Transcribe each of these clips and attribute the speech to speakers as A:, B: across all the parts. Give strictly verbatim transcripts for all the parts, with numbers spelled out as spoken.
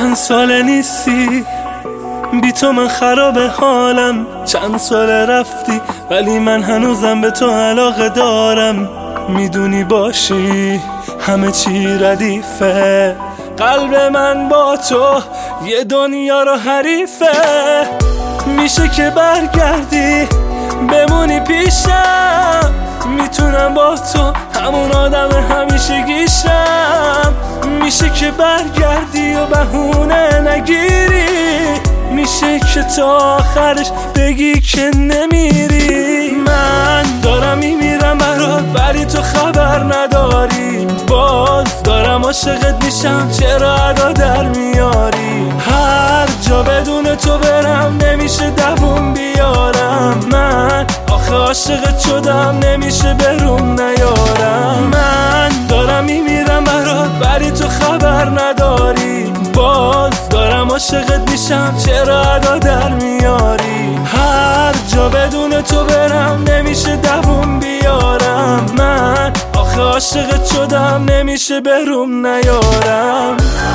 A: چند سال نیستی، بی تو من خراب حالم. چند سال رفتی ولی من هنوزم به تو علاقه دارم. میدونی باشی همه چی ردیفه، قلب من با تو یه دنیا رو حریفه. میشه که برگردی بمونی پیشم، میتونم با تو همون آدم همیشه گیشم. میشه که برگردی و بهونه نگیری، میشه که تا آخرش بگی که نمیری. من دارم میمیرم برات ولی تو خبر نداری، باز دارم عاشقت میشم چرا ادا در میاری. هر جا بدون تو برم نمیشه دووم بیارم، من آخه عاشقت شدم نمیشه بروم نیارم. من دارم میمیرم برات ولی تو خبر نداری، باز دارم عاشقت میشم چرا ادا در میاری. هر جا بدون تو برم نمیشه دووم بیارم، من آخه عاشقت شدم نمیشه بروم نیارم.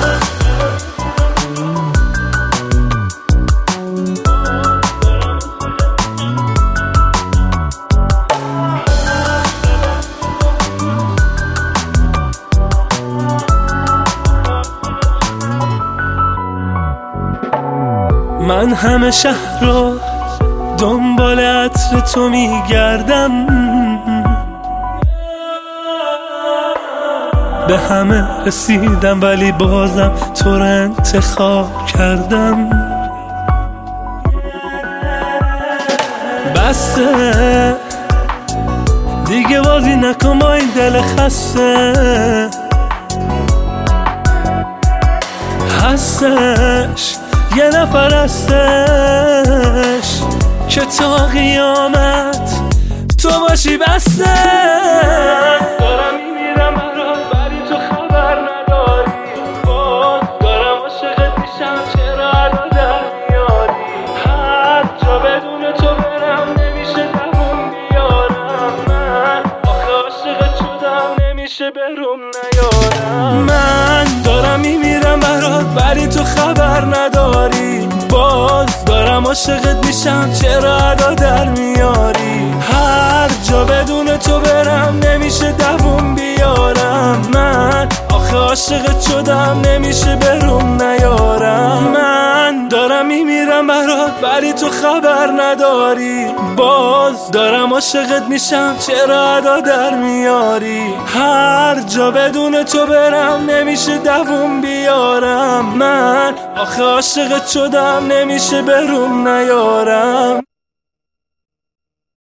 A: من همه شهر رو دنبال عطر تو میگردم، به همه رسیدم ولی بازم تو رو انتخاب کردم. بسه دیگه بازی نکن با این دل خسته، هستش یه نفر هستش که تا قیامت تو باشی بسته. دارم میمیرم برات ولی تو خبر نداری، باز دارم عاشقت میشم چرا ادا در میاری. هر جا بدون تو برم نمیشه دووم بیارم، من آخه عاشقت شدم نمیشه بروم نیارم. من دارم میمیرم برات ولی تو خبر نداری، باز دارم عاشقت میشم چرا ادا در میاری. هر جا بدون تو برم نمیشه دووم بیارم، من آخه عاشقت شدم نمیشه بروم نیارم. من دارم میمیرم برات ولی تو خبر نداری، باز دارم عاشقت میشم چرا ادا در میاری. هر جا بدون تو برم نمیشه دووم بیارم، من آخه عاشقت شدم نمیشه بروم نیارم.